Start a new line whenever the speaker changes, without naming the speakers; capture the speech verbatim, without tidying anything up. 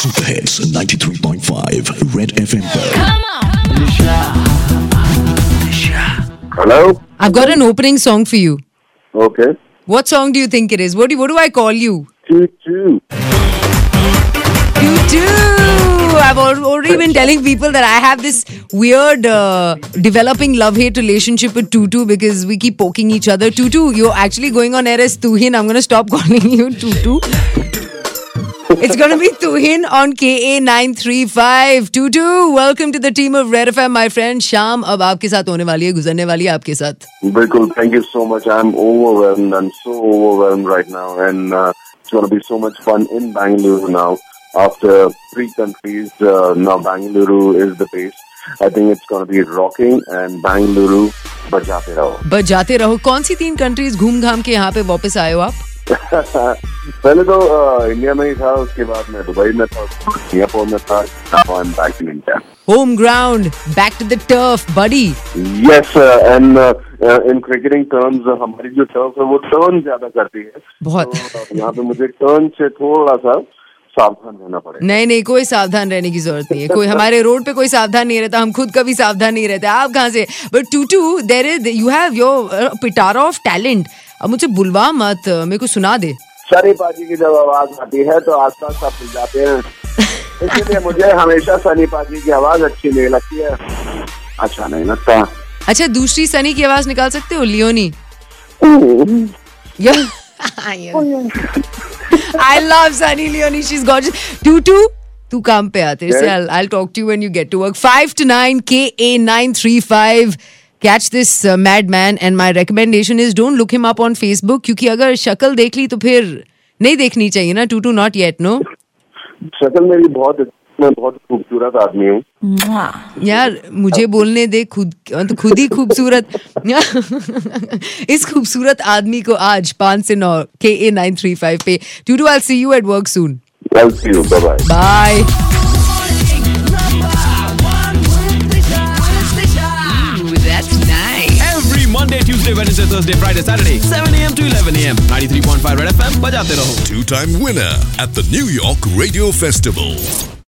Super Hits ninety-three point five Red F M पर.
Hello?
I've got an opening song for you.
Okay.
What song do you think it is? What do, what do I call you?
Choo choo.
You too. I've al- already been telling people that I have this weird uh, developing love-hate relationship with Tutu because we keep poking each other. Tutu, you're actually going on air as Tuhin. I'm going to stop calling you Tutu. It's going to be Tuhin on K A nine three five. Tutu, welcome to the team of Red F M, my friend. शाम अब आपके साथ होने वाली है, गुजरने वाली है आपके साथ.
बिल्कुल. Thank you so much. I'm overwhelmed. I'm so overwhelmed right now. And uh, it's going to be so much fun in Bangalore now. After three countries, uh, now Bangalore is the base. I think it's going to be rocking and Bangalore बजाते रहो.
बजाते रहो. कौन सी तीन countries घूम घाम के यहाँ पे वापस आए हो आप?
पहले तो uh, इंडिया में ही था, उसके बाद मैं दुबई में था, सिंगापुर में था. Now I'm back in India.
Home ground, back to the turf, buddy.
Yes, uh, and uh, uh, in cricketing terms, uh, हमारी जो turf है वो turn ज्यादा करती है.
बहुत.
तो uh, यहाँ पे मुझे turn से थोड़ा सा सावधान रहना पड़ेगा.
नहीं नहीं, कोई सावधान रहने की जरूरत नहीं है. कोई हमारे रोड पे कोई सावधान नहीं रहता. हम खुद कभी सावधान नहीं रहते. आप कहाँ से? But Tutu, there is you have your pitara of talent. अब मुझे बुलवा मत, मेरे को सुना दे.
सनी पाजी की जब आवाज आती है तो आसपास सब मिल जाते हैं. इसलिए मुझे हमेशा सनी पाजी की आवाज अच्छी नहीं लगती है. अच्छा नहीं लगता.
अच्छा, दूसरी सनी की आवाज निकाल सकते हो? Leone. I love Sunny Leone. She's gorgeous. Tutu, तू काम पे आते. Yes. I'll, I'll talk to you when you get to work. Five to nine, K A nine three five. Catch this uh, madman. And my recommendation is don't look him up on Facebook. क्योंकि अगर शक्ल देख ली तो फिर नहीं देखनी चाहिए ना. Tutu, not yet, no?
शक्ल मेरी बहुत मैं बहुत खूबसूरत आदमी हूँ.
यार मुझे बोलने दे. खुद तो खुद ही खूबसूरत. इस खूबसूरत आदमी को आज पाँच से नौ K A nine three five पे. Tutu, I'll see you at work soon.
I'll see you. Bye bye.
Bye.
Ooh, that's nice.
Every Monday, Tuesday, Wednesday, Thursday, Friday, Saturday, seven a.m. to eleven a.m. ninety-three point five Red F M. बजाते रहो.
Two-time winner at the New York Radio Festival.